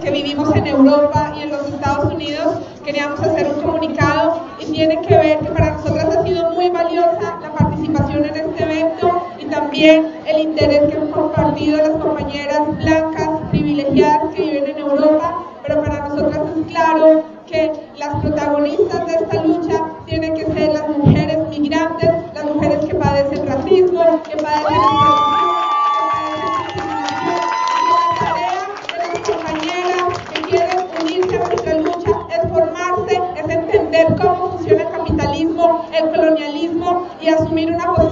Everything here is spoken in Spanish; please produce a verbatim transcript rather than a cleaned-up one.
que vivimos en Europa y en los Estados Unidos, queríamos hacer un comunicado y tiene que ver que para nosotras ha sido muy valiosa la participación en este evento y también el interés que han compartido las compañeras blancas privilegiadas que viven en Europa, pero para nosotras es claro que las protagonistas de esta lucha tienen que ser las mujeres migrantes, las mujeres que padecen racismo, que padecen explotación, que quieren unirse a nuestra lucha, es formarse, es entender cómo funciona el capitalismo, el colonialismo y asumir una posición